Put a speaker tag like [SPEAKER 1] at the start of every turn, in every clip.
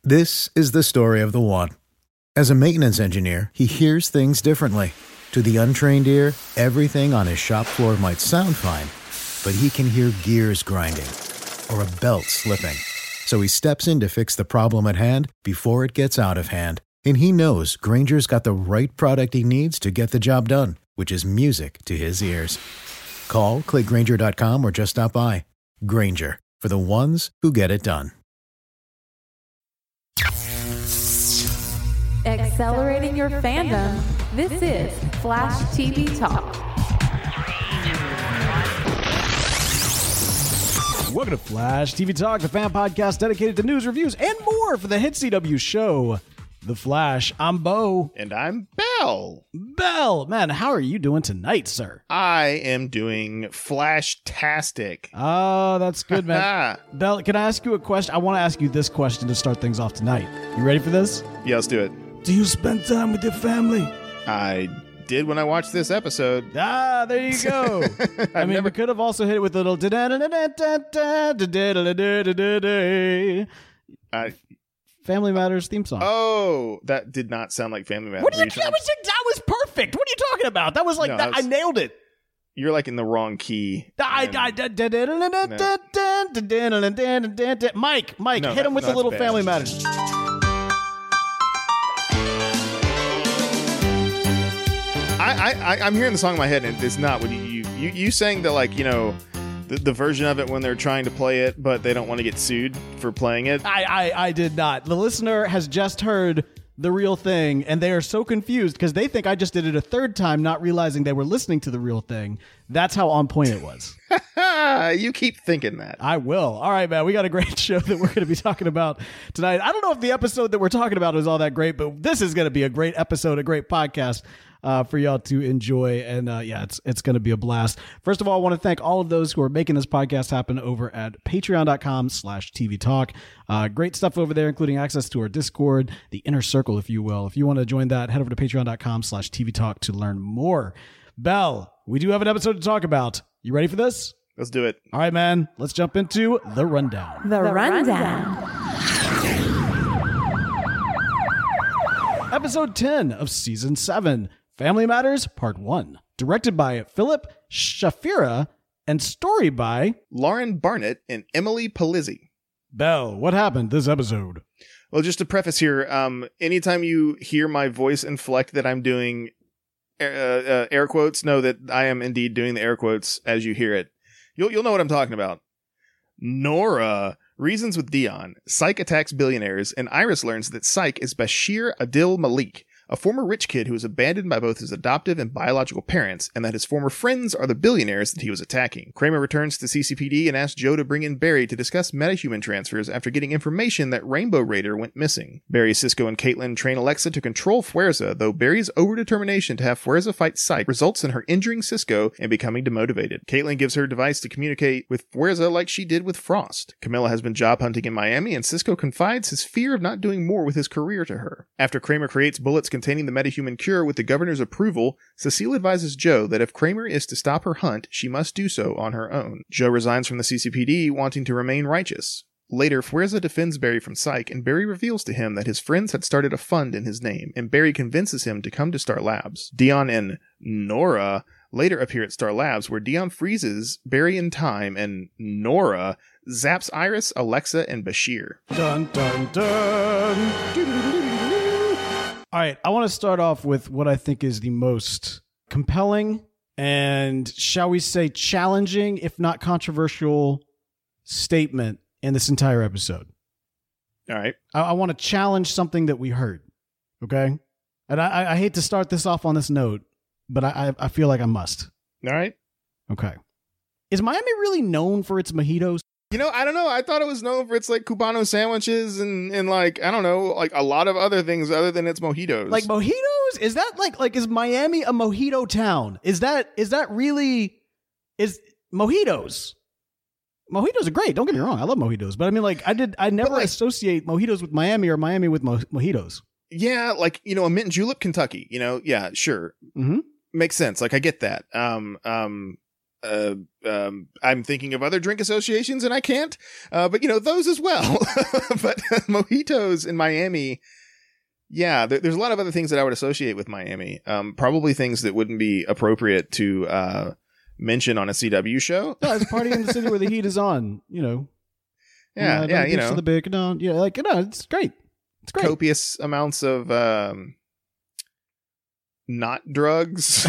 [SPEAKER 1] This is the story of the one. As a maintenance engineer, he hears things differently. To the untrained ear, everything on his shop floor might sound fine, but he can hear gears grinding or a belt slipping. So he steps in to fix the problem at hand before it gets out of hand. And he knows Grainger's got the right product he needs to get the job done, which is music to his ears. Call, click Grainger.com, or just stop by. Grainger, for the ones who get it done.
[SPEAKER 2] Accelerating your fandom, this is Flash TV Talk.
[SPEAKER 3] Welcome to Flash TV Talk, the fan podcast dedicated to news, reviews, and more for the hit CW show, The Flash. I'm Bo.
[SPEAKER 4] And I'm Bell.
[SPEAKER 3] Bell, man, how are you doing tonight, sir?
[SPEAKER 4] I am doing Flash-tastic.
[SPEAKER 3] Oh, that's good, man. Bell, can I ask you a question? I want to ask you this question to start things off tonight. You ready for this?
[SPEAKER 4] Yeah, let's do it.
[SPEAKER 3] Do you spend time with your family?
[SPEAKER 4] I did when I watched this episode.
[SPEAKER 3] Ah, there you go. I mean, we could have also hit it with a little Family Matters theme song.
[SPEAKER 4] Oh, that did not sound like Family Matters.
[SPEAKER 3] What did you that was perfect. What are you talking about? That was like no, I nailed it.
[SPEAKER 4] You're like in the wrong key.
[SPEAKER 3] Mike, hit him with a little bad. Family Matters.
[SPEAKER 4] I'm hearing the song in my head, and it's not what you saying that, like, you know, the version of it when they're trying to play it, but they don't want to get sued for playing it.
[SPEAKER 3] I did not. The listener has just heard the real thing, and they are so confused because they think I just did it a third time, not realizing they were listening to the real thing. That's how on point it was.
[SPEAKER 4] You keep thinking that.
[SPEAKER 3] I will. All right, man. We got a great show that we're going to be talking about tonight. I don't know if the episode that we're talking about is all that great, but this is going to be a great episode, a great podcast for y'all to enjoy. And it's going to be a blast. First of all, I want to thank all of those who are making this podcast happen over at patreon.com/TV Talk. Great stuff over there, including access to our Discord, the inner circle, if you will. If you want to join that, head over to patreon.com/TV Talk to learn more. Bell, we do have an episode to talk about. You ready for this?
[SPEAKER 4] Let's do it.
[SPEAKER 3] All right, man. Let's jump into The Rundown.
[SPEAKER 2] The Rundown.
[SPEAKER 3] Episode 10 of Season 7, Family Matters Part 1. Directed by Philip Shafira and story by
[SPEAKER 4] Lauren Barnett and Emily Palizzi.
[SPEAKER 3] Bell, what happened this episode?
[SPEAKER 4] Well, just to preface here, anytime you hear my voice inflect that I'm doing air quotes, know that I am indeed doing the air quotes as you hear it. You'll know what I'm talking about. Nora reasons with Dion. Psych attacks billionaires, and Iris learns that Psych is Bashir Adil Malik, a former rich kid who was abandoned by both his adoptive and biological parents, and that his former friends are the billionaires that he was attacking. Kramer returns to CCPD and asks Joe to bring in Barry to discuss metahuman transfers after getting information that Rainbow Raider went missing. Barry, Cisco, and Caitlin train Alexa to control Fuerza, though Barry's overdetermination to have Fuerza fight Psych results in her injuring Cisco and becoming demotivated. Caitlin gives her device to communicate with Fuerza like she did with Frost. Camilla has been job hunting in Miami, and Cisco confides his fear of not doing more with his career to her. After Kramer creates bullets containing the metahuman cure with the governor's approval, Cecile advises Joe that if Kramer is to stop her hunt, she must do so on her own. Joe resigns from the CCPD, wanting to remain righteous. Later, Fuerza defends Barry from Psych, and Barry reveals to him that his friends had started a fund in his name, and Barry convinces him to come to Star Labs. Dion and Nora later appear at Star Labs, where Dion freezes Barry in time, and Nora zaps Iris, Alexa, and Bashir.
[SPEAKER 3] Dun, dun, dun. All right, I want to start off with what I think is the most compelling and, shall we say, challenging, if not controversial, statement in this entire episode.
[SPEAKER 4] All right.
[SPEAKER 3] I want to challenge something that we heard, okay? And I hate to start this off on this note, but I feel like I must.
[SPEAKER 4] All right.
[SPEAKER 3] Okay. Is Miami really known for its mojitos?
[SPEAKER 4] You know, I don't know. I thought it was known for its, like, Cubano sandwiches and like, I don't know, like a lot of other things other than its mojitos.
[SPEAKER 3] Like mojitos? Is that like is Miami a mojito town? Is that really mojitos? Mojitos are great. Don't get me wrong. I love mojitos. But I mean, like, I never associate mojitos with Miami or Miami with mojitos.
[SPEAKER 4] Yeah, like, you know, a mint julep, Kentucky, you know? Yeah, sure.
[SPEAKER 3] Mm-hmm.
[SPEAKER 4] Makes sense. Like, I get that. I'm thinking of other drink associations and I can't, but those as well. But mojitos in Miami, yeah, there's a lot of other things that I would associate with Miami. Probably things that wouldn't be appropriate to mention on a CW show.
[SPEAKER 3] No, it's party in the city where the heat is on,
[SPEAKER 4] Yeah,
[SPEAKER 3] For the big, it's great. It's great.
[SPEAKER 4] Copious amounts of not drugs.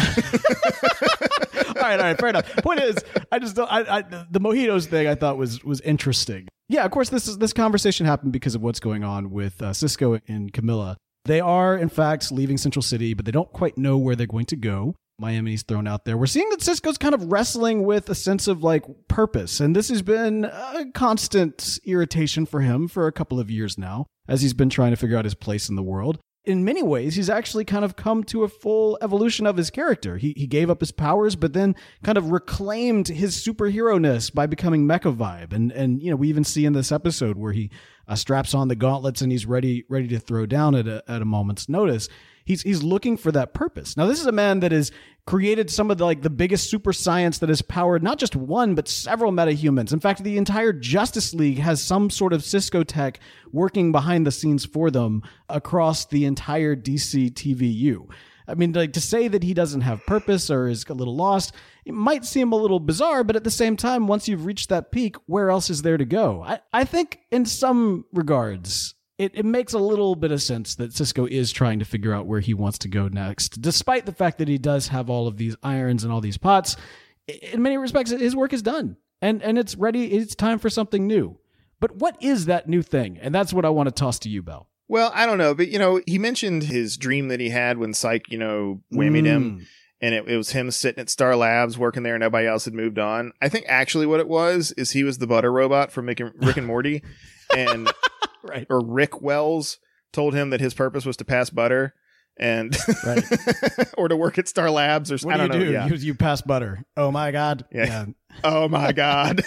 [SPEAKER 3] All right, fair enough. Point is, I just don't. The mojitos thing I thought was interesting. Yeah, of course, this conversation happened because of what's going on with Cisco and Camilla. They are, in fact, leaving Central City, but they don't quite know where they're going to go. Miami's thrown out there. We're seeing that Cisco's kind of wrestling with a sense of purpose, and this has been a constant irritation for him for a couple of years now, as he's been trying to figure out his place in the world. In many ways, he's actually kind of come to a full evolution of his character. He gave up his powers, but then kind of reclaimed his superhero-ness by becoming Mecha Vibe. And we even see in this episode where he straps on the gauntlets and he's ready to throw down at a moment's notice. He's looking for that purpose. Now, this is a man that has created some of the biggest super science that has powered not just one, but several metahumans. In fact, the entire Justice League has some sort of Cisco tech working behind the scenes for them across the entire DC TVU. I mean, to say that he doesn't have purpose or is a little lost, it might seem a little bizarre, but at the same time, once you've reached that peak, where else is there to go? I think in some regards, it makes a little bit of sense that Cisco is trying to figure out where he wants to go next, despite the fact that he does have all of these irons and all these pots. In many respects, his work is done, and it's ready. It's time for something new. But what is that new thing? And that's what I want to toss to you, Bell.
[SPEAKER 4] Well, I don't know, but he mentioned his dream that he had when Psych, whammied him, and it was him sitting at Star Labs working there, and nobody else had moved on. I think actually what it was is he was the butter robot from Rick and Morty, and
[SPEAKER 3] right.
[SPEAKER 4] Or Rick Wells told him that his purpose was to pass butter, and right. Or to work at Star Labs, or
[SPEAKER 3] what
[SPEAKER 4] I don't know. Yeah.
[SPEAKER 3] You pass butter. Oh my God.
[SPEAKER 4] Yeah. Oh my God.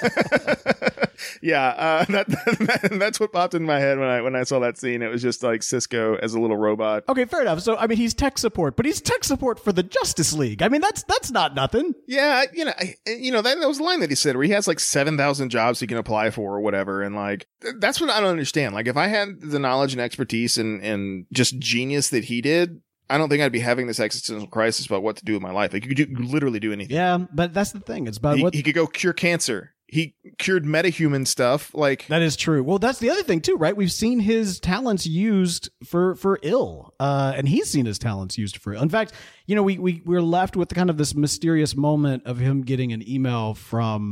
[SPEAKER 4] Yeah, that's what popped in my head when I saw that scene. It was just like Cisco as a little robot.
[SPEAKER 3] Okay, fair enough. So I mean, he's tech support, but he's tech support for the Justice League. I mean, that's not nothing.
[SPEAKER 4] Yeah, that was a line that he said where he has 7,000 jobs he can apply for or whatever, and that's what I don't understand. If I had the knowledge and expertise and just genius that he did, I don't think I'd be having this existential crisis about what to do with my life. You could literally do anything.
[SPEAKER 3] Yeah, but that's the thing. It's about
[SPEAKER 4] he could go cure cancer. He cured metahuman stuff.
[SPEAKER 3] That is true. Well, that's the other thing too, right? We've seen his talents used for ill, and he's seen his talents used for ill. In fact, we're left with kind of this mysterious moment of him getting an email from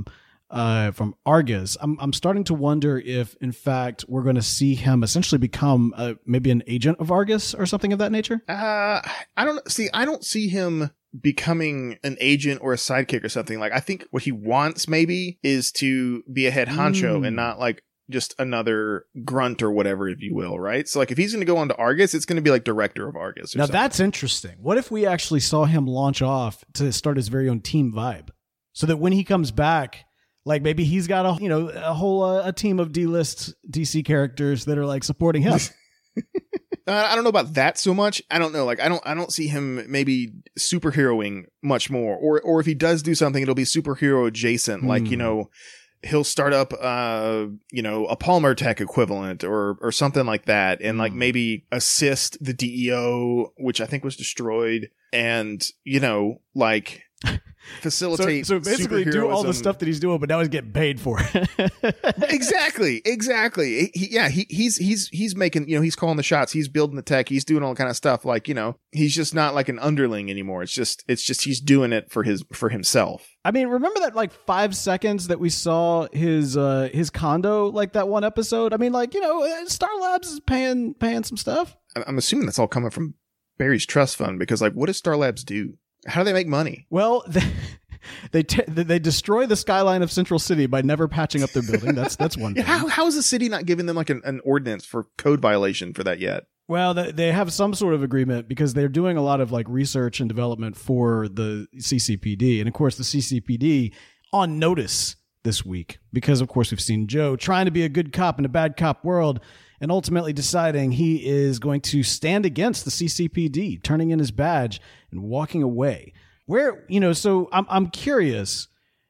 [SPEAKER 3] Argus. I'm starting to wonder if, in fact, we're going to see him essentially become maybe an agent of Argus or something of that nature.
[SPEAKER 4] I don't see him becoming an agent or a sidekick or something. I think what he wants maybe is to be a head honcho and not just another grunt or whatever, if you will, right? So if he's going to go on to Argus, it's going to be director of Argus or
[SPEAKER 3] now
[SPEAKER 4] something.
[SPEAKER 3] That's interesting. What if we actually saw him launch off to start his very own Team Vibe, so that when he comes back, maybe he's got a whole team of D-list DC characters that are supporting him.
[SPEAKER 4] I don't know about that so much. I don't know. I don't see him maybe superheroing much more, or if he does do something, it'll be superhero adjacent. He'll start up, a Palmer Tech equivalent or something like that, and maybe assist the DEO, which I think was destroyed, and facilitate.
[SPEAKER 3] So basically, do all the stuff that he's doing, but now he's getting paid for it.
[SPEAKER 4] Exactly. He's making. He's calling the shots. He's building the tech. He's doing all kind of stuff. He's just not an underling anymore. It's just he's doing it for himself.
[SPEAKER 3] I mean, remember that 5 seconds that we saw his condo, that one episode? I mean, Star Labs is paying some stuff.
[SPEAKER 4] I'm assuming that's all coming from Barry's trust fund, because what does Star Labs do? How do they make money?
[SPEAKER 3] Well, they destroy the skyline of Central City by never patching up their building. That's one thing.
[SPEAKER 4] How is the city not giving them an ordinance for code violation for that yet?
[SPEAKER 3] Well, they have some sort of agreement because they're doing a lot of research and development for the CCPD. And of course, the CCPD on notice this week because, of course, we've seen Joe trying to be a good cop in a bad cop world and ultimately deciding he is going to stand against the CCPD, turning in his badge and walking away. So I'm curious,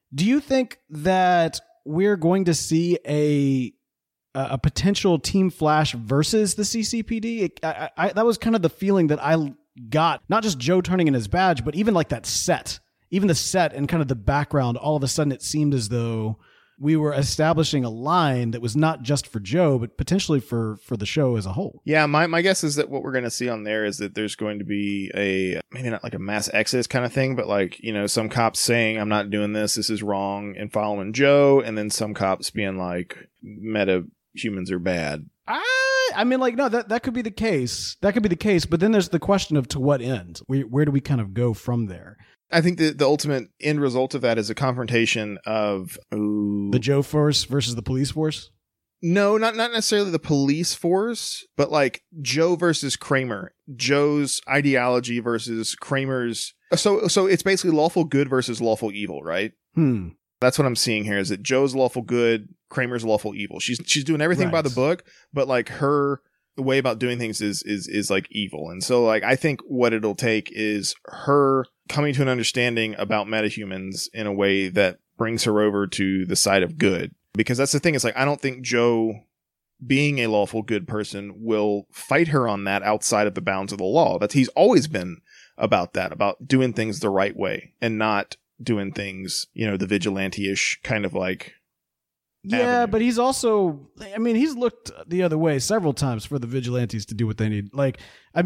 [SPEAKER 3] Do you think that we're going to see a potential Team Flash versus the CCPD? That was kind of the feeling that I got, not just Joe turning in his badge, but even like that set, even the set and kind of the background. All of a sudden it seemed as though we were establishing a line that was not just for Joe, but potentially for the show as a whole.
[SPEAKER 4] Yeah, my guess is that what we're going to see on there is that there's going to be maybe not like a mass exodus kind of thing, but like, some cops saying, I'm not doing this is wrong, and following Joe, and then some cops being like, meta humans are bad.
[SPEAKER 3] I mean, like, no, that could be the case. That could be the case. But then there's the question of to what end? Where do we kind of go from there?
[SPEAKER 4] I think the ultimate end result of that is a confrontation of
[SPEAKER 3] the Joe force versus the police force.
[SPEAKER 4] No, not necessarily the police force, but like Joe versus Kramer. Joe's ideology versus Kramer's. So it's basically lawful good versus lawful evil, right? That's what I'm seeing here. Is that Joe's lawful good, Kramer's lawful evil. She's doing everything by the book, but like her way about doing things is like evil. And so like I think what it'll take is her coming to an understanding about metahumans in a way that brings her over to the side of good. Because that's the thing. It's like I don't think Joe, being a lawful good person, will fight her on that outside of the bounds of the law. He's always been about that, about doing things the right way and not doing things, the vigilante-ish kind of like.
[SPEAKER 3] Yeah, avenue. But he's also, he's looked the other way several times for the vigilantes to do what they need. Like,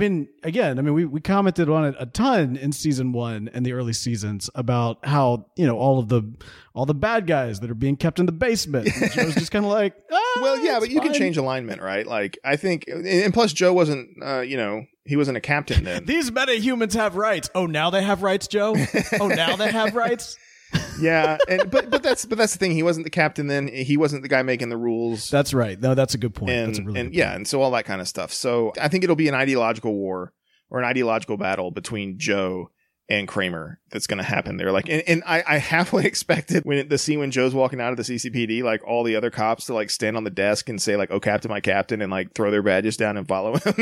[SPEAKER 3] we commented on it a ton in season 1 and the early seasons about how, all the bad guys that are being kept in the basement. And Joe's just kind of like,
[SPEAKER 4] well, yeah, but you
[SPEAKER 3] fine.
[SPEAKER 4] can change alignment, right? Like, I think, and plus Joe wasn't, he wasn't a captain then.
[SPEAKER 3] These metahumans have rights. Oh, now they have rights, Joe? Oh, now they have rights?
[SPEAKER 4] Yeah, but that's the thing. He wasn't the captain then. He wasn't the guy making the rules.
[SPEAKER 3] That's right. No, that's a good point.
[SPEAKER 4] And,
[SPEAKER 3] that's a really good
[SPEAKER 4] point.
[SPEAKER 3] Point.
[SPEAKER 4] And so all that kind of stuff. So I think it'll be an ideological war or an ideological battle between Joe and Kramer that's going to happen there. Like, and I halfway expected when the scene when Joe's walking out of the CCPD, like all the other cops to like stand on the desk and say like, "Oh, Captain, my captain," and like throw their badges down and follow him.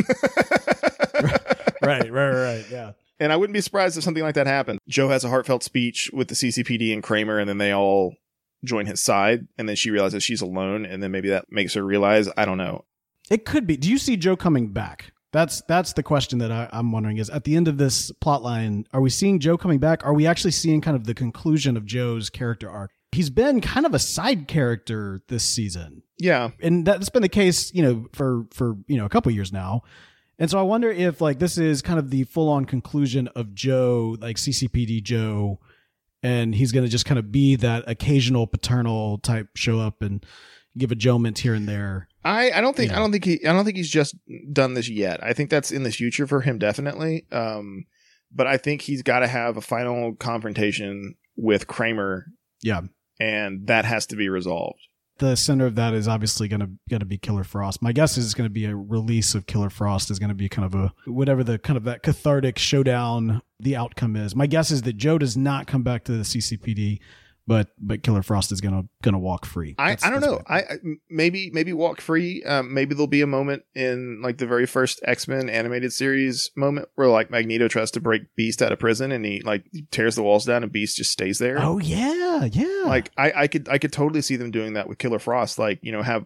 [SPEAKER 3] Right. Yeah.
[SPEAKER 4] And I wouldn't be surprised if something like that happened. Joe has a heartfelt speech with the CCPD and Kramer, and then they all join his side, and then she realizes she's alone, and then maybe that makes her realize, I don't know.
[SPEAKER 3] It could be. Do you see Joe coming back? That's the question that I'm wondering is, at the end of this plot line, are we seeing Joe coming back? Are we actually seeing kind of the conclusion of Joe's character arc? He's been kind of a side character this season.
[SPEAKER 4] Yeah.
[SPEAKER 3] And that's been the case, for a couple years now. And so I wonder if like this is kind of the full-on conclusion of Joe, like CCPD Joe, and he's going to just kind of be that occasional paternal type, show up and give a Joe-ment here and there.
[SPEAKER 4] I don't think he's just done this yet. I think that's in the future for him, definitely. But I think he's got to have a final confrontation with Kramer.
[SPEAKER 3] Yeah,
[SPEAKER 4] and that has to be resolved.
[SPEAKER 3] The center of that is obviously going to be Killer Frost. My guess is it's going to be a release of Killer Frost is going to be kind of a whatever the kind of that cathartic showdown the outcome is. My guess is that Joe does not come back to the CCPD, but Killer Frost is going to walk free.
[SPEAKER 4] I don't know. Maybe walk free. Maybe there'll be a moment in like the very first X-Men animated series moment where like Magneto tries to break Beast out of prison and he like tears the walls down and Beast just stays there.
[SPEAKER 3] Oh yeah.
[SPEAKER 4] Like I could totally see them doing that with Killer Frost. Like,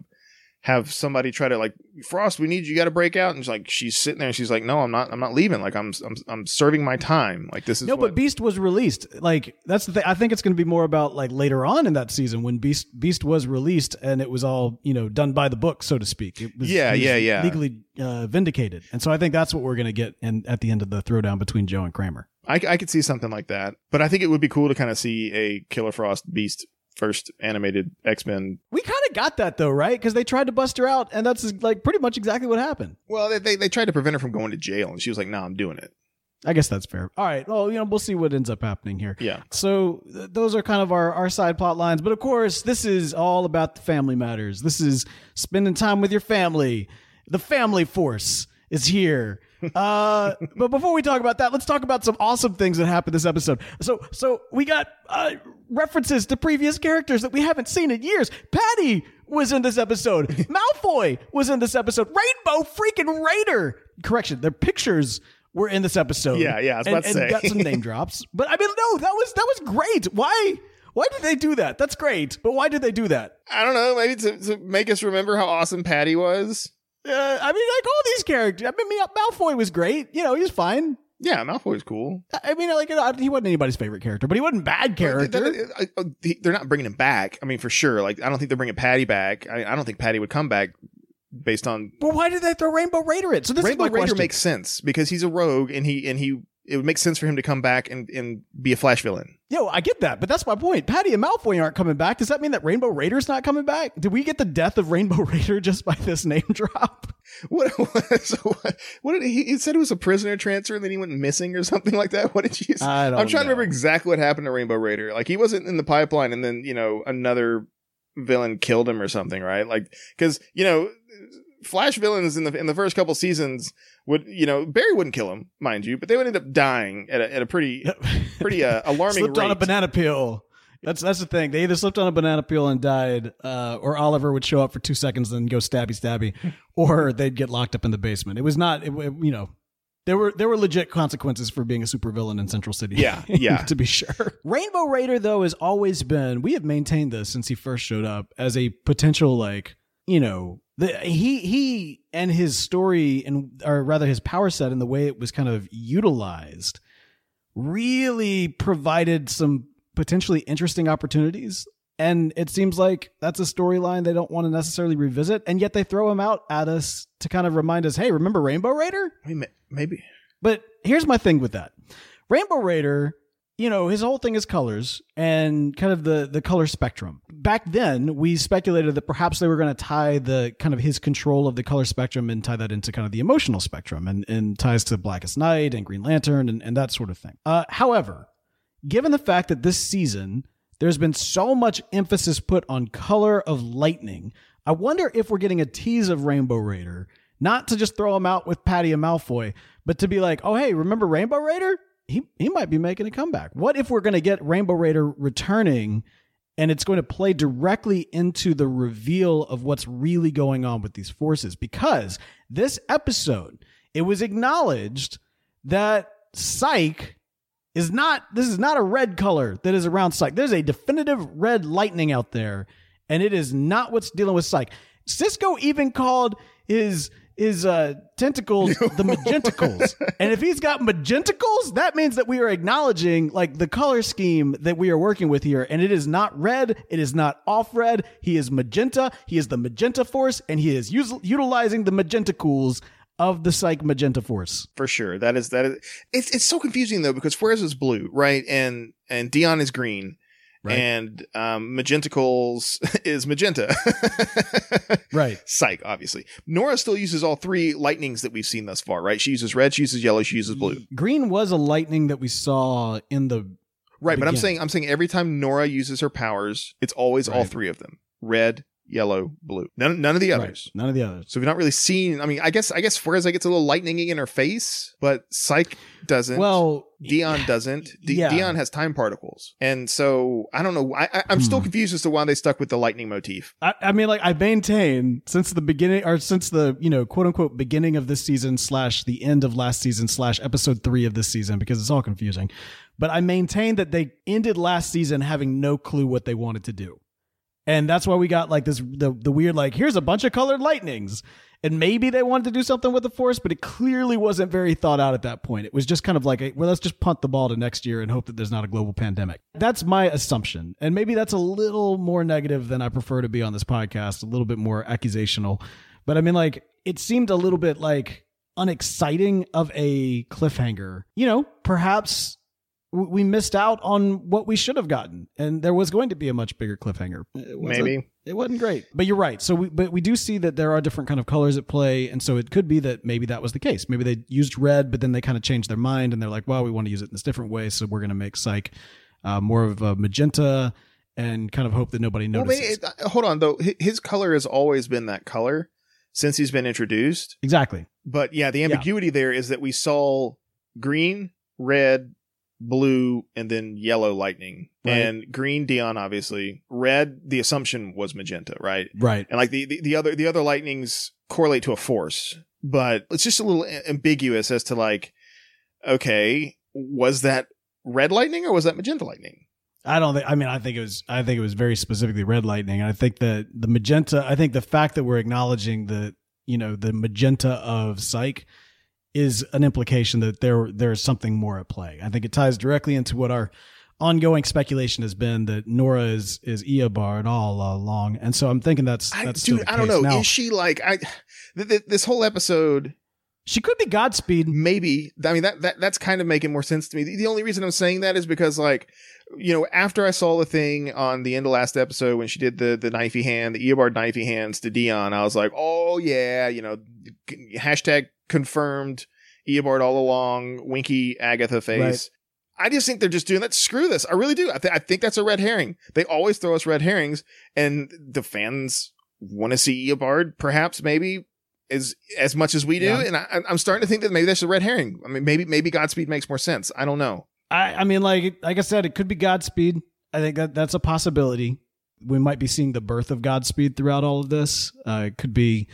[SPEAKER 4] have somebody try to like, Frost, we need you, got to break out, and she's sitting there and she's like, no, I'm not leaving. Like I'm serving my time. Like this is
[SPEAKER 3] but Beast was released. Like that's the thing. I think it's going to be more about like later on in that season when Beast was released and it was all done by the book, so to speak. It was, legally vindicated, and so I think that's what we're going to get at the end of the throwdown between Joe and Kramer.
[SPEAKER 4] I could see something like that, but I think it would be cool to kind of see a Killer Frost Beast first animated X-Men.
[SPEAKER 3] We kind of got that though, right? Because they tried to bust her out, and that's like pretty much exactly what happened.
[SPEAKER 4] Well, they tried to prevent her from going to jail, and she was like, "No, I'm doing it."
[SPEAKER 3] I guess that's fair. All right. Well, we'll see what ends up happening here.
[SPEAKER 4] Yeah.
[SPEAKER 3] So those are kind of our side plot lines, but of course, this is all about the family matters. This is spending time with your family. The family force is here. But before we talk about that, let's talk about some awesome things that happened this episode. So we got references to previous characters that we haven't seen in years. Patty was in this episode. Malfoy was in this episode. Rainbow freaking Raider. Correction, their pictures were in this episode.
[SPEAKER 4] Yeah, I was about to say.
[SPEAKER 3] And got some name drops. But I mean, no, that was great. Why did they do that? That's great, but why did they do that?
[SPEAKER 4] I don't know. Maybe to make us remember how awesome Patty was.
[SPEAKER 3] I mean, like all these characters. I mean, Malfoy was great. You know, he was fine.
[SPEAKER 4] Yeah, Malfoy was cool.
[SPEAKER 3] I mean, like he wasn't anybody's favorite character, but he wasn't a bad character.
[SPEAKER 4] They're not bringing him back. I mean, for sure. Like, I don't think they're bringing Patty back. I don't think Patty would come back based on.
[SPEAKER 3] Well, why did they throw Rainbow Raider in? So this
[SPEAKER 4] Rainbow
[SPEAKER 3] is my
[SPEAKER 4] Raider
[SPEAKER 3] question.
[SPEAKER 4] makes sense because he's a rogue, and he it would make sense for him to come back and be a Flash villain.
[SPEAKER 3] Yo, I get that, but that's my point. Patty and Malfoy aren't coming back. Does that mean that Rainbow Raider's not coming back? Did we get the death of Rainbow Raider just by this name drop?
[SPEAKER 4] What did he said it was a prisoner transfer and then he went missing or something like that? What did you say?
[SPEAKER 3] I don't
[SPEAKER 4] I'm trying to
[SPEAKER 3] know.
[SPEAKER 4] remember exactly what happened to Rainbow Raider. Like, he wasn't in the pipeline and then, another villain killed him or something, right? Like, because, Flash villains in the first couple seasons would, Barry wouldn't kill him, mind you, but they would end up dying at a pretty alarming
[SPEAKER 3] Slipped
[SPEAKER 4] rate.
[SPEAKER 3] on a banana peel. That's the thing. They either slipped on a banana peel and died, or Oliver would show up for 2 seconds and go stabby, or they'd get locked up in the basement. It was not, there were legit consequences for being a supervillain in Central City.
[SPEAKER 4] Yeah.
[SPEAKER 3] to be sure. Rainbow Raider, though, has always been, we have maintained this since he first showed up as a potential, he and his story, or rather his power set and the way it was kind of utilized, really provided some potentially interesting opportunities. And it seems like that's a storyline they don't want to necessarily revisit. And yet they throw him out at us to kind of remind us, hey, remember Rainbow Raider?
[SPEAKER 4] I mean, maybe.
[SPEAKER 3] But here's my thing with that. Rainbow Raider, his whole thing is colors and kind of the color spectrum. Back then, we speculated that perhaps they were going to tie the kind of his control of the color spectrum and tie that into kind of the emotional spectrum and ties to Blackest Night and Green Lantern and that sort of thing. However, given the fact that this season, there's been so much emphasis put on color of lightning, I wonder if we're getting a tease of Rainbow Raider, not to just throw him out with Patty and Malfoy, but to be like, oh, hey, remember Rainbow Raider? He might be making a comeback. What if we're going to get Rainbow Raider returning and it's going to play directly into the reveal of what's really going on with these forces? Because this episode, it was acknowledged that Psyche this is not a red color that is around Psyche. There's a definitive red lightning out there, and it is not what's dealing with Psyche. Cisco even called his tentacles the magenticles. And if he's got magenticles, that means that we are acknowledging like the color scheme that we are working with here. And it is not red. It is not off red. He is magenta. He is the magenta force, and he is utilizing the magenticles of the Psyche magenta force.
[SPEAKER 4] For sure. That is it's so confusing though, because Fuerza is blue, right? And Dion is green. Right. And Magenticles is magenta.
[SPEAKER 3] Right.
[SPEAKER 4] Psyche, obviously. Nora still uses all three lightnings that we've seen thus far, right? She uses red, she uses yellow, she uses blue.
[SPEAKER 3] Green was a lightning that we saw in the
[SPEAKER 4] Right,
[SPEAKER 3] beginning.
[SPEAKER 4] but I'm saying every time Nora uses her powers, it's always all three of them. Red, yellow, blue. None of the others.
[SPEAKER 3] Right. None of the others.
[SPEAKER 4] So we've not really seen. I mean, I guess Fuerza gets a little lightning in her face, but Psyche doesn't.
[SPEAKER 3] Well,
[SPEAKER 4] Dion doesn't.
[SPEAKER 3] Yeah.
[SPEAKER 4] Dion has time particles, and so I don't know. I'm still confused as to why they stuck with the lightning motif.
[SPEAKER 3] I mean, like I maintain since the beginning, or since the quote unquote beginning of this season / the end of last season / episode 3 of this season, because it's all confusing. But I maintain that they ended last season having no clue what they wanted to do. And that's why we got like this, the weird, like, here's a bunch of colored lightnings. And maybe they wanted to do something with the Force, but it clearly wasn't very thought out at that point. It was just kind of like, well, let's just punt the ball to next year and hope that there's not a global pandemic. That's my assumption. And maybe that's a little more negative than I prefer to be on this podcast, a little bit more accusational. But I mean, like, it seemed a little bit like unexciting of a cliffhanger. Perhaps we missed out on what we should have gotten, and there was going to be a much bigger cliffhanger. It wasn't great, but you're right. So we do see that there are different kind of colors at play. And so it could be that maybe that was the case. Maybe they used red, but then they kind of changed their mind and they're like, well, we want to use it in this different way. So we're going to make Psyche more of a magenta and kind of hope that nobody notices.
[SPEAKER 4] Well, hold on though. His color has always been that color since he's been introduced.
[SPEAKER 3] Exactly.
[SPEAKER 4] But yeah, the ambiguity there is that we saw green, red, blue, and then yellow lightning. Right. And green Dion, obviously. Red, the assumption was magenta, right?
[SPEAKER 3] Right.
[SPEAKER 4] And like the other lightnings correlate to a force, but it's just a little ambiguous as to like, okay, was that red lightning or was that magenta lightning?
[SPEAKER 3] I don't think. I mean, I think it was very specifically Red Lightning. And I think that the magenta. I think the fact that we're acknowledging the magenta of Psyche is an implication that there's something more at play. I think it ties directly into what our ongoing speculation has been, that Nora is Eobard all along. And so I'm thinking that's still the
[SPEAKER 4] I don't
[SPEAKER 3] case.
[SPEAKER 4] know.
[SPEAKER 3] Now,
[SPEAKER 4] Is she like this whole episode?
[SPEAKER 3] she could be Godspeed.
[SPEAKER 4] Maybe. I mean, that's kind of making more sense to me. The only reason I'm saying that is because, like, after I saw the thing on the end of last episode when she did the knifey hand, the Eobard knifey hands to Dion, I was like, oh yeah, hashtag confirmed Eobard all along, winky Agatha face.
[SPEAKER 3] Right.
[SPEAKER 4] I just think they're just doing that. Screw this. I really do. I think that's a red herring. They always throw us red herrings, and the fans want to see Eobard, perhaps, maybe, as much as we do. Yeah. And I'm starting to think that maybe that's a red herring. I mean, maybe Godspeed makes more sense. I don't know.
[SPEAKER 3] I mean, like I said, it could be Godspeed. I think that's a possibility. We might be seeing the birth of Godspeed throughout all of this. It could be,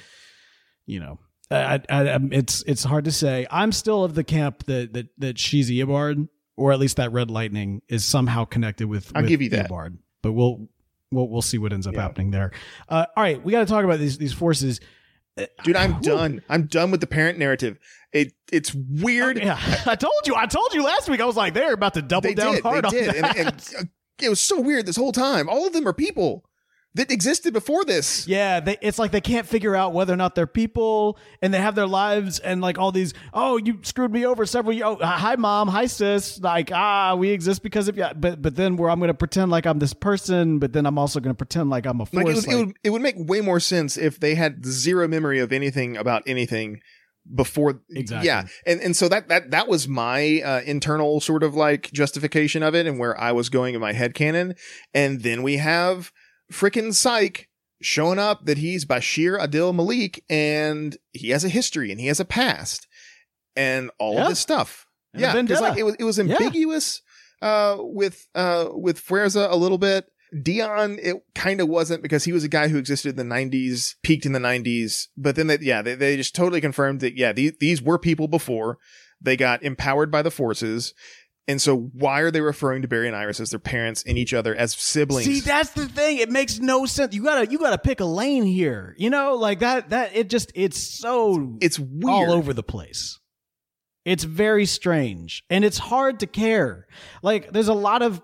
[SPEAKER 3] it's hard to say. I'm still of the camp that she's Eobard, or at least that Red Lightning is somehow connected with
[SPEAKER 4] give you that.
[SPEAKER 3] Eobard. But we'll see what ends up happening there. All right, we got to talk about these forces.
[SPEAKER 4] Dude, I'm done. I'm done with the parent narrative. It's weird.
[SPEAKER 3] Yeah, I told you last week. I was like, they're about to double down hard on that.
[SPEAKER 4] And it was so weird this whole time. All of them are people that existed before this.
[SPEAKER 3] Yeah, it's like they can't figure out whether or not they're people, and they have their lives, and like all these, oh, you screwed me over several years. Oh, hi mom, hi sis. Like, we exist because of you. But then where I'm going to pretend like I'm this person, but then I'm also going to pretend like I'm a force.
[SPEAKER 4] It would make way more sense if they had zero memory of anything about anything before.
[SPEAKER 3] Exactly.
[SPEAKER 4] Yeah. And so that was my internal sort of like justification of it, and where I was going in my headcanon. And then we have frickin' Psyche showing up that he's Bashir Adil Malik, and he has a history and he has a past and all of this stuff.
[SPEAKER 3] And
[SPEAKER 4] yeah. Because like it was ambiguous with Fuerza a little bit. Dion, it kind of wasn't, because he was a guy who existed in the 90s, peaked in the 90s, but then they just totally confirmed that, these were people before. They got empowered by the forces. And so why are they referring to Barry and Iris as their parents and each other as siblings?
[SPEAKER 3] See, that's the thing. It makes no sense. You gotta pick a lane here. Like that it's weird. All over the place. It's very strange. And it's hard to care. Like, there's a lot of,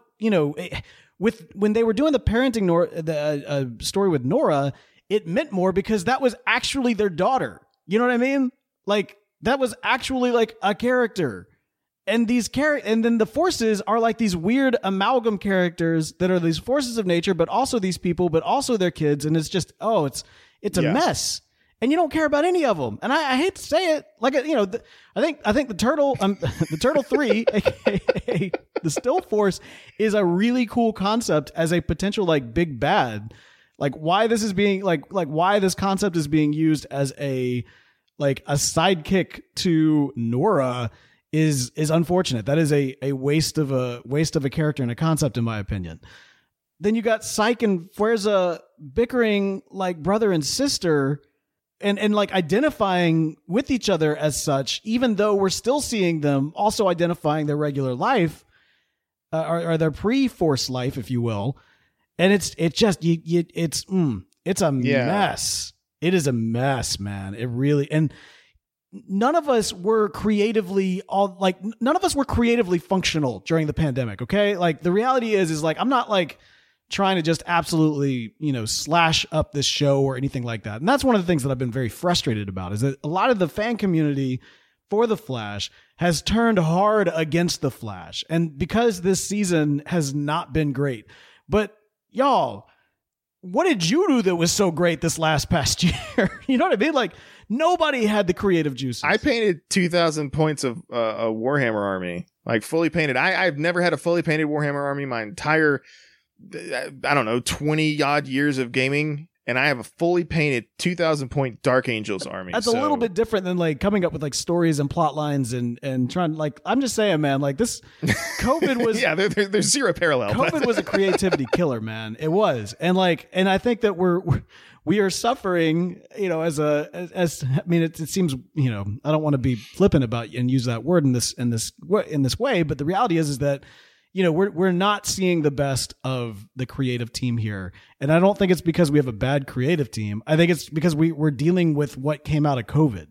[SPEAKER 3] when they were doing the parenting story with Nora, it meant more because that was actually their daughter. You know what I mean? Like, that was actually like a character. And and then the forces are like these weird amalgam characters that are these forces of nature, but also these people, but also their kids. And it's just, it's a mess. And you don't care about any of them. And I hate to say it, like, I think the Turtle, the Turtle 3, aka the Still Force, is a really cool concept as a potential like big bad. Like, why this is being like why this concept is being used as a sidekick to Nora is unfortunate. That is a waste of a character and a concept, in my opinion. Then you got Psyche and Fuerza bickering like brother and sister, and like identifying with each other as such, even though we're still seeing them also identifying their regular life, or their pre-Force life, if you will. And it's a mess. It is a mess, man. It really, and none of us were creatively functional during the pandemic. Okay. Like, the reality is like, I'm not like trying to just absolutely, slash up this show or anything like that. And that's one of the things that I've been very frustrated about, is that a lot of the fan community for The Flash has turned hard against The Flash. And because this season has not been great, but y'all, what did you do that was so great this past year? You know what I mean? Like, nobody had the creative juices.
[SPEAKER 4] I painted 2,000 points of a Warhammer army, like fully painted. I've never had a fully painted Warhammer army my entire, 20 odd years of gaming. And I have a fully painted 2,000 point Dark Angels army.
[SPEAKER 3] That's a little bit different than like coming up with like stories and plot lines and trying, like, I'm just saying, man, like this COVID was,
[SPEAKER 4] there's zero parallel.
[SPEAKER 3] COVID was a creativity killer, man. It was. And I think that we are suffering, it seems, I don't want to be flippant about and use that word in this way, but the reality is that, we're not seeing the best of the creative team here. And I don't think it's because we have a bad creative team. I think it's because we're dealing with what came out of COVID.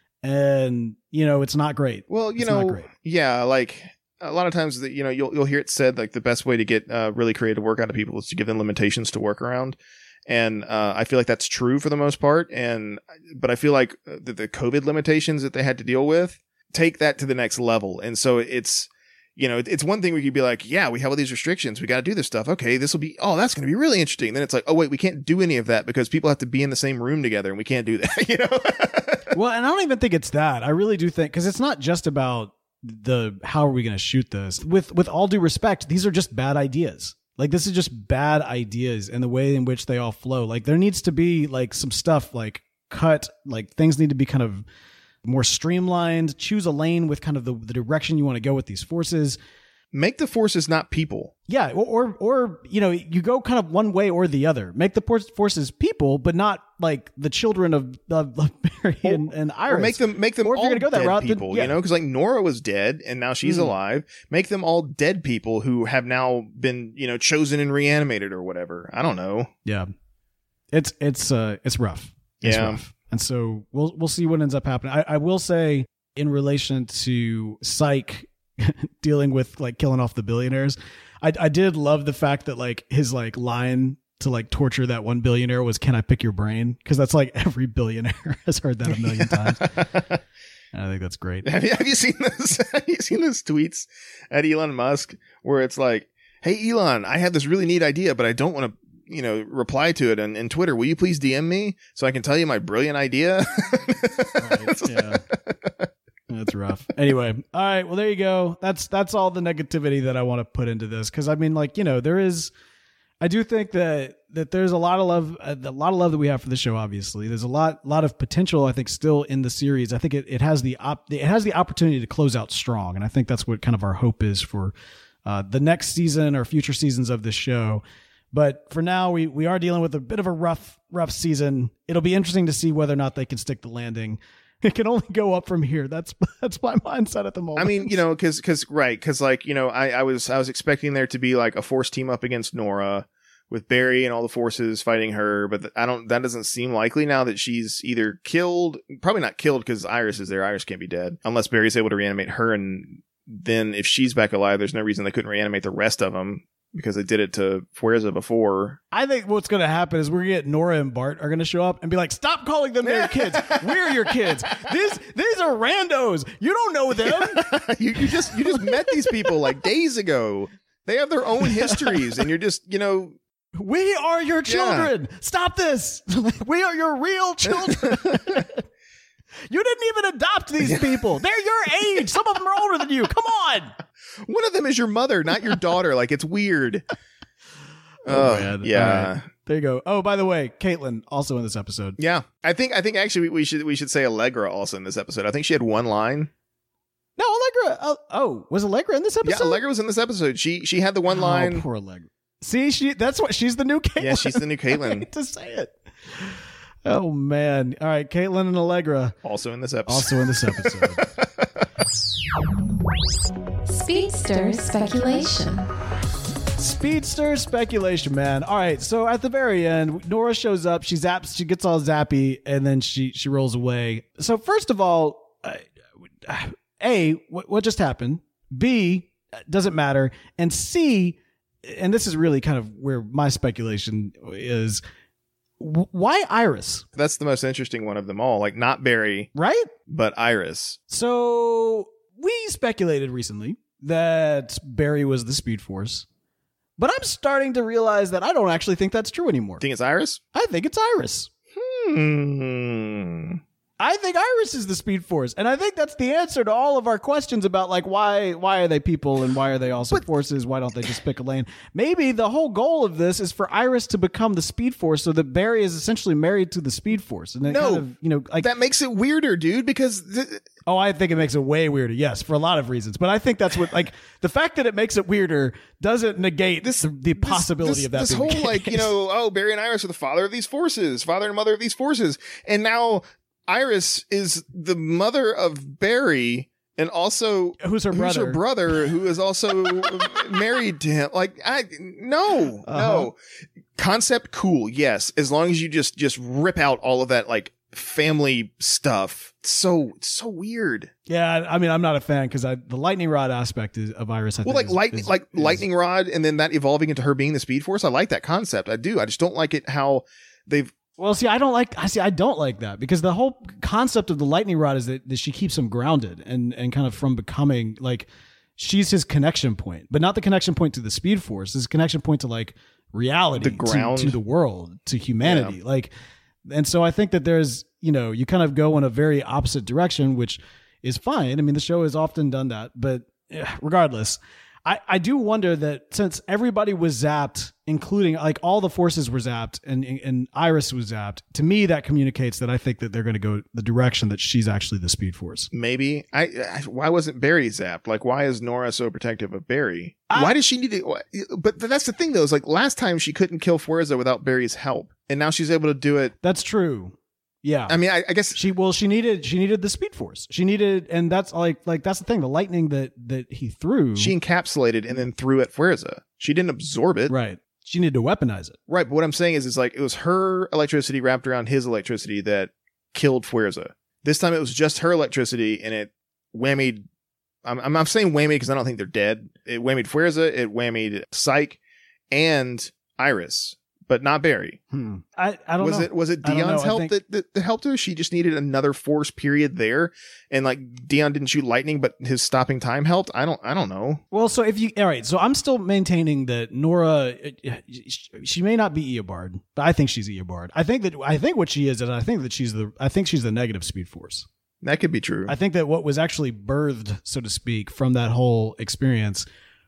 [SPEAKER 3] And, it's not great.
[SPEAKER 4] Well,
[SPEAKER 3] it's not great.
[SPEAKER 4] Yeah, like a lot of times that, you'll hear it said like the best way to get really creative work out of people is to give them limitations to work around. And I feel like that's true for the most part. But I feel like the COVID limitations that they had to deal with take that to the next level. And so it's one thing where you'd be like, yeah, we have all these restrictions. We got to do this stuff. Okay, that's going to be really interesting. Then it's like, oh, wait, we can't do any of that because people have to be in the same room together and we can't do that,
[SPEAKER 3] Well, and I don't even think it's that. I really do think, because it's not just about how are we going to shoot this. With all due respect, these are just bad ideas. Like, this is just bad ideas and the way in which they all flow. Like, there needs to be like some stuff like cut, like things need to be kind of more streamlined, choose a lane with kind of the direction you want to go with these forces.
[SPEAKER 4] Make the forces not people.
[SPEAKER 3] Yeah. Or you go kind of one way or the other. Make the forces people, but not like the children of Barry and Iris.
[SPEAKER 4] Or make them
[SPEAKER 3] or if
[SPEAKER 4] all
[SPEAKER 3] you're gonna go that
[SPEAKER 4] dead
[SPEAKER 3] route,
[SPEAKER 4] people,
[SPEAKER 3] then,
[SPEAKER 4] because like Nora was dead and now she's alive. Make them all dead people who have now been, chosen and reanimated or whatever. I don't know.
[SPEAKER 3] Yeah. It's rough. It's rough. And so we'll see what ends up happening. I will say, in relation to Psych dealing with like killing off the billionaires, I did love the fact that like his like line to like torture that one billionaire was, "Can I pick your brain?" Because that's like every billionaire has heard that a million times. And I think that's great.
[SPEAKER 4] Have you seen this? Have you seen those tweets at Elon Musk where it's like, "Hey Elon, I have this really neat idea, but I don't want to reply to it in Twitter. Will you please DM me so I can tell you my brilliant idea?"
[SPEAKER 3] Right, yeah. That's rough. Anyway, all right. Well, there you go. That's all the negativity that I want to put into this, because I mean, like, I do think that there's a lot of love that we have for the show. Obviously, there's a lot of potential, I think, still in the series. I think it has the opportunity to close out strong, and I think that's what kind of our hope is for the next season or future seasons of this show. But for now, we are dealing with a bit of a rough season. It'll be interesting to see whether or not they can stick the landing. It can only go up from here. That's my mindset at the moment.
[SPEAKER 4] I mean, because like, I was expecting there to be like a force team up against Nora with Barry and all the forces fighting her, but that doesn't seem likely now that she's either killed, probably not killed because Iris is there. Iris can't be dead unless Barry's able to reanimate her, and then if she's back alive, there's no reason they couldn't reanimate the rest of them, because they did it to Fuerza before.
[SPEAKER 3] I think what's going to happen is we're going to get Nora and Bart are going to show up and be like, "Stop calling them their kids. We're your kids. These are randos. You don't know them."
[SPEAKER 4] you just met these people like days ago. They have their own histories, and you're just,
[SPEAKER 3] "We are your children. Yeah. Stop this. We are your real children." You didn't even adopt these people. They're your age. Some of them are older than you. Come on.
[SPEAKER 4] One of them is your mother, not your daughter. Like, it's weird.
[SPEAKER 3] Oh, man.
[SPEAKER 4] Yeah.
[SPEAKER 3] Right. There you go. Oh, by the way, Caitlin also in this episode.
[SPEAKER 4] Yeah. I think actually we should say Allegra also in this episode. I think she had one line.
[SPEAKER 3] No, Allegra. Was Allegra in this episode?
[SPEAKER 4] Yeah, Allegra was in this episode. She had the one line.
[SPEAKER 3] Poor Allegra. See, she's the new Caitlin.
[SPEAKER 4] Yeah, she's the new Caitlin.
[SPEAKER 3] I hate to say it. Oh, man. All right, Caitlin and Allegra.
[SPEAKER 4] Also in this episode.
[SPEAKER 2] Speedster speculation,
[SPEAKER 3] man. All right, so at the very end, Nora shows up. She zaps. She gets all zappy, and then she rolls away. So first of all, A, what just happened? B, doesn't matter. And C, and this is really kind of where my speculation is, why Iris?
[SPEAKER 4] That's the most interesting one of them all. Like, not Barry,
[SPEAKER 3] right?
[SPEAKER 4] But Iris.
[SPEAKER 3] So we speculated recently that Barry was the Speed Force, but I'm starting to realize that I don't actually think that's true anymore.
[SPEAKER 4] Think it's Iris?
[SPEAKER 3] I think it's Iris. I think Iris is the Speed Force, and I think that's the answer to all of our questions about like why are they people and why are they also forces? Why don't they just pick a lane? Maybe the whole goal of this is for Iris to become the Speed Force, so that Barry is essentially married to the Speed Force, and then kind of, like
[SPEAKER 4] that makes it weirder, dude. Because
[SPEAKER 3] I think it makes it way weirder. Yes, for a lot of reasons, but I think that's what like the fact that it makes it weirder doesn't negate the possibility of that.
[SPEAKER 4] This
[SPEAKER 3] being
[SPEAKER 4] whole like Barry and Iris are the father and mother of these forces, and now Iris is the mother of Barry And also,
[SPEAKER 3] who's her
[SPEAKER 4] brother, who is also married to him. Like, no. Concept, cool, yes. As long as you just rip out all of that, like, family stuff. So weird.
[SPEAKER 3] Yeah, I mean, I'm not a fan because the lightning rod aspect of Iris. I think
[SPEAKER 4] lightning rod, and then that evolving into her being the Speed Force. I like that concept. I do. I just don't like it how they've.
[SPEAKER 3] Well, see, I don't like that because the whole concept of the lightning rod is that she keeps him grounded and kind of from becoming like she's his connection point, but not the connection point to the Speed Force. His connection point to like reality,
[SPEAKER 4] the ground,
[SPEAKER 3] to the world, to humanity, like. And so I think that there's, you kind of go in a very opposite direction, which is fine. I mean, the show has often done that, but regardless, I do wonder that since everybody was zapped, including like all the forces were zapped and Iris was zapped, to me, that communicates that I think that they're going to go the direction that she's actually the Speed Force.
[SPEAKER 4] Maybe. Why wasn't Barry zapped? Like, why is Nora so protective of Barry? Why does she need to? But that's the thing, though, is like last time she couldn't kill Fuerza without Barry's help. And now she's able to do it.
[SPEAKER 3] That's true. Yeah.
[SPEAKER 4] I mean, I guess
[SPEAKER 3] she needed the Speed Force. And that's like that's the thing. The lightning that he threw.
[SPEAKER 4] She encapsulated and then threw at Fuerza. She didn't absorb it.
[SPEAKER 3] Right. She needed to weaponize it.
[SPEAKER 4] Right. But what I'm saying is like it was her electricity wrapped around his electricity that killed Fuerza. This time it was just her electricity and it whammied. I'm saying whammied because I don't think they're dead. It whammied Fuerza. It whammied Psyche and Iris. But not Barry.
[SPEAKER 3] I don't know.
[SPEAKER 4] Was it Dion's help that helped her? She just needed another force period there, and like Dion didn't shoot lightning, but his stopping time helped. I don't know.
[SPEAKER 3] Well, so all right, so I'm still maintaining that Nora, she may not be Eobard, but I think she's Eobard. I think what she is I think she's the negative Speed Force.
[SPEAKER 4] That could be true.
[SPEAKER 3] I think that what was actually birthed, so to speak, from that whole experience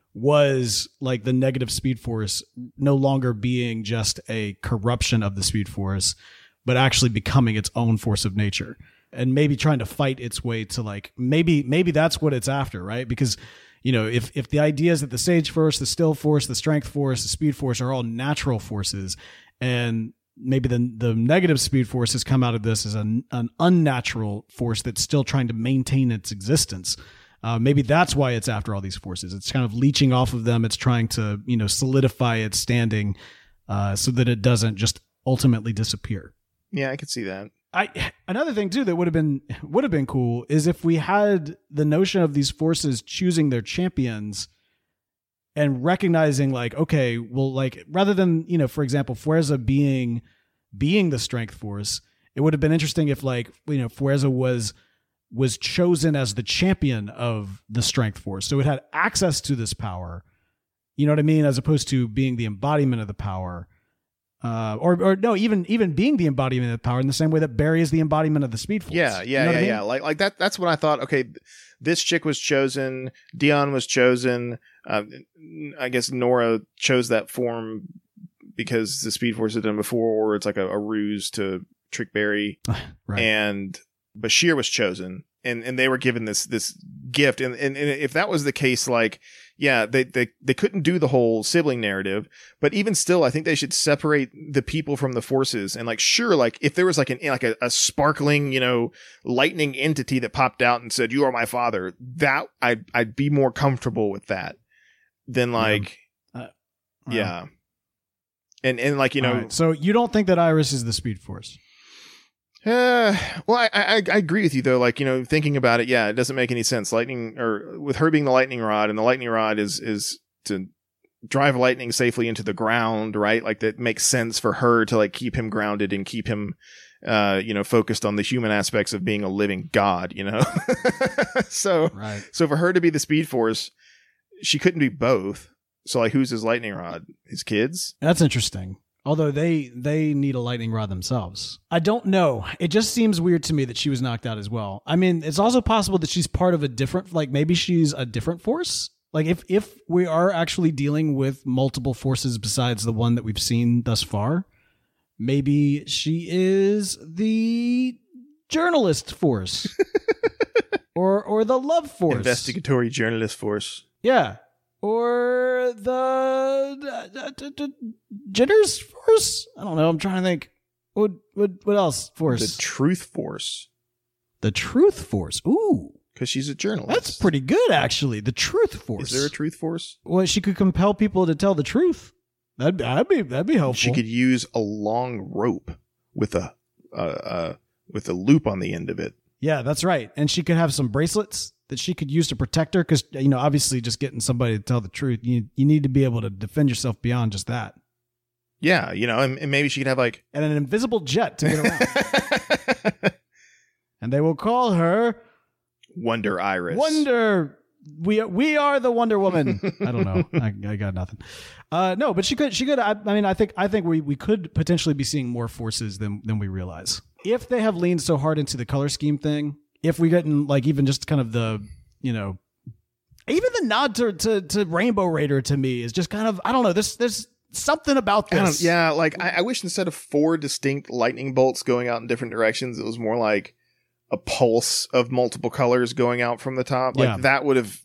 [SPEAKER 3] was like the negative Speed Force no longer being just a corruption of the Speed Force, but actually becoming its own force of nature and maybe trying to fight its way to like, maybe that's what it's after, right? Because, if the idea is that the Sage Force, the Still Force, the Strength Force, the Speed Force are all natural forces, and maybe the negative Speed Force has come out of this as an unnatural force that's still trying to maintain its existence. Maybe that's why it's after all these forces. It's kind of leeching off of them. It's trying to, solidify its standing so that it doesn't just ultimately disappear.
[SPEAKER 4] Yeah, I could see that.
[SPEAKER 3] Another thing too that would have been cool is if we had the notion of these forces choosing their champions and recognizing like, okay, well, like rather than, for example, Fuerza being the Strength Force, it would have been interesting if like, Fuerza was chosen as the champion of the Strength Force. So it had access to this power, you know what I mean? As opposed to being the embodiment of the power, or no, even being the embodiment of the power in the same way that Barry is the embodiment of the Speed Force.
[SPEAKER 4] Yeah.
[SPEAKER 3] You know what I mean?
[SPEAKER 4] Like that. That's what I thought. Okay. This chick was chosen. Dion was chosen. I guess Nora chose that form because the Speed Force had done before, or it's like a ruse to trick Barry.
[SPEAKER 3] Right.
[SPEAKER 4] And Bashir was chosen, and they were given this gift, and if that was the case, like, yeah, they couldn't do the whole sibling narrative, but even still, I think they should separate the people from the forces, and like, sure, like if there was like a sparkling, lightning entity that popped out and said, "You are my father," that I'd be more comfortable with that than like, yeah, and like
[SPEAKER 3] right. So you don't think that Iris is the Speed Force?
[SPEAKER 4] Well, I agree with you though. Like, thinking about it, yeah, it doesn't make any sense. Lightning, or with her being the lightning rod, and the lightning rod is to drive lightning safely into the ground, right? Like that makes sense for her to like keep him grounded and keep him, focused on the human aspects of being a living god, So,
[SPEAKER 3] right.
[SPEAKER 4] So for her to be the Speed Force, she couldn't be both. So like, who's his lightning rod? His kids?
[SPEAKER 3] That's interesting. Although they need a lightning rod themselves. I don't know. It just seems weird to me that she was knocked out as well. I mean, it's also possible that she's part of a different, like maybe she's a different force. Like if we are actually dealing with multiple forces besides the one that we've seen thus far, maybe she is the journalist force or the love force.
[SPEAKER 4] Investigatory journalist force.
[SPEAKER 3] Yeah. Or the Jitters Force? I don't know. I'm trying to think. What else force?
[SPEAKER 4] The Truth Force.
[SPEAKER 3] The Truth Force. Ooh.
[SPEAKER 4] Because she's a journalist.
[SPEAKER 3] That's pretty good, actually. The Truth Force.
[SPEAKER 4] Is there a truth force?
[SPEAKER 3] Well, she could compel people to tell the truth. That'd be helpful.
[SPEAKER 4] She could use a long rope with a loop on the end of it.
[SPEAKER 3] Yeah, that's right. And she could have some bracelets that she could use to protect her. Because, obviously just getting somebody to tell the truth, you need to be able to defend yourself beyond just that.
[SPEAKER 4] Yeah, and maybe she could have like...
[SPEAKER 3] And an invisible jet to get around. And they will call her...
[SPEAKER 4] Wonder Iris.
[SPEAKER 3] Wonder... We are the Wonder Woman. I don't know. I got nothing. No, but she could. I think we could potentially be seeing more forces than we realize. If they have leaned so hard into the color scheme thing, if we get in like even just kind of the, even the nod to Rainbow Raider to me is just kind of, I don't know. There's something about this.
[SPEAKER 4] Yeah. Like I wish instead of 4 distinct lightning bolts going out in different directions, it was more like a pulse of multiple colors going out from the top. Like that would have,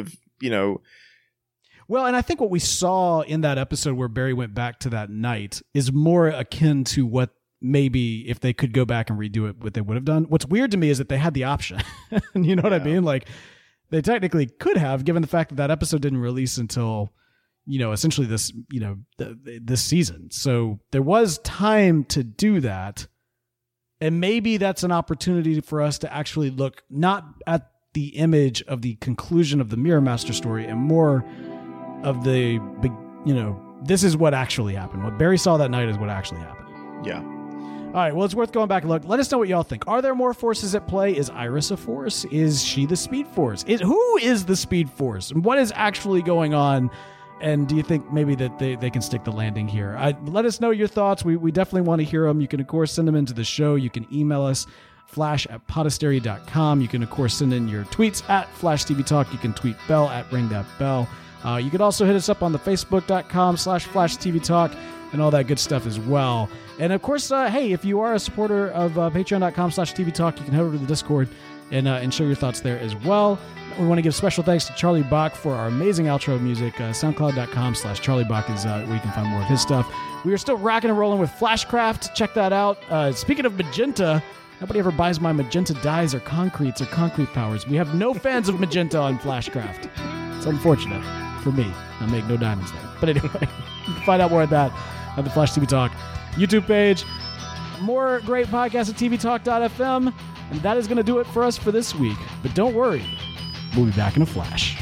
[SPEAKER 3] Well, and I think what we saw in that episode where Barry went back to that night is more akin to what maybe if they could go back and redo it, what they would have done. What's weird to me is that they had the option. You know what I mean? Like they technically could have, given the fact that episode didn't release until, essentially this, this season. So there was time to do that. And maybe that's an opportunity for us to actually look not at the image of the conclusion of the Mirror Master story and more of the, this is what actually happened. What Barry saw that night is what actually happened.
[SPEAKER 4] Yeah.
[SPEAKER 3] All right. Well, it's worth going back and look. Let us know what y'all think. Are there more forces at play? Is Iris a force? Is she the Speed Force? Who is the Speed Force? And what is actually going on? And do you think maybe that they can stick the landing here? Let us know your thoughts. We definitely want to hear them. You can, of course, send them into the show. You can email us, flash@podastery.com. You can, of course, send in your tweets at FlashTVTalk. You can tweet Bell at @ringthatbell. You can also hit us up on the Facebook.com/FlashTVTalk and all that good stuff as well. And, of course, hey, if you are a supporter of Patreon.com/TVTalk, you can head over to the Discord and share your thoughts there as well. We want to give special thanks to Charlie Bach for our amazing outro music. SoundCloud.com/Charlie Bach is where you can find more of his stuff. We are still rocking and rolling with Flashcraft. Check that out. Speaking of magenta, nobody ever buys my magenta dyes or concrete powers. We have no fans of magenta on Flashcraft. It's unfortunate for me. I make no diamonds there. But anyway, you can find out more at that at the Flash TV Talk YouTube page. More great podcasts at tvtalk.fm. And that is going to do it for us for this week. But don't worry. We'll be back in a flash.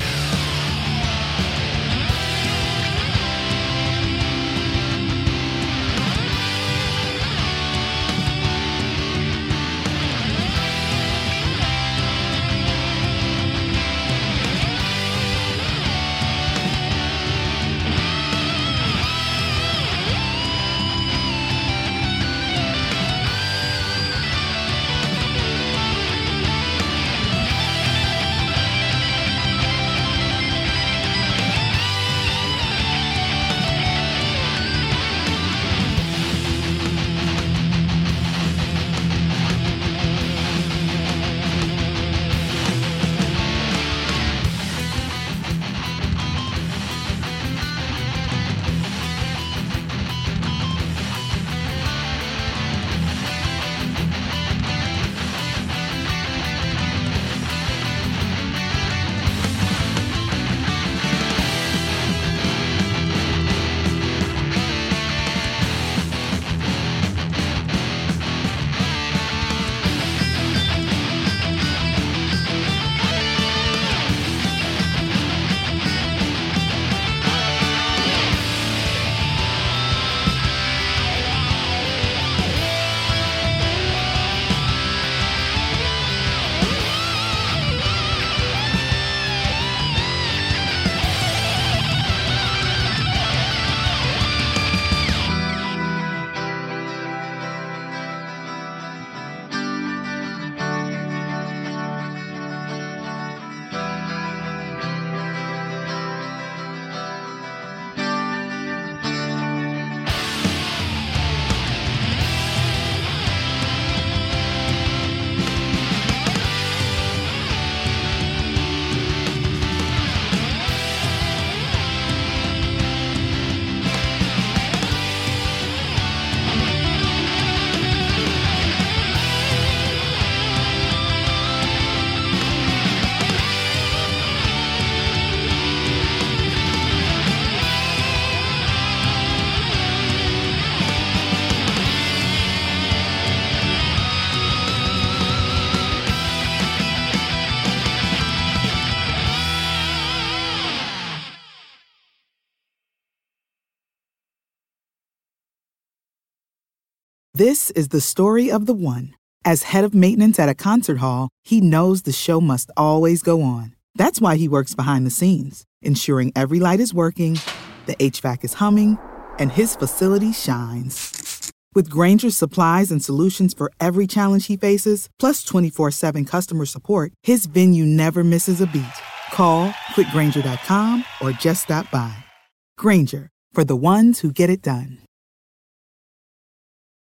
[SPEAKER 5] This is the story of the one. As head of maintenance at a concert hall, he knows the show must always go on. That's why he works behind the scenes, ensuring every light is working, the HVAC is humming, and his facility shines. With Grainger's supplies and solutions for every challenge he faces, plus 24/7 customer support, his venue never misses a beat. Call quickgrainger.com or just stop by. Grainger, for the ones who get it done.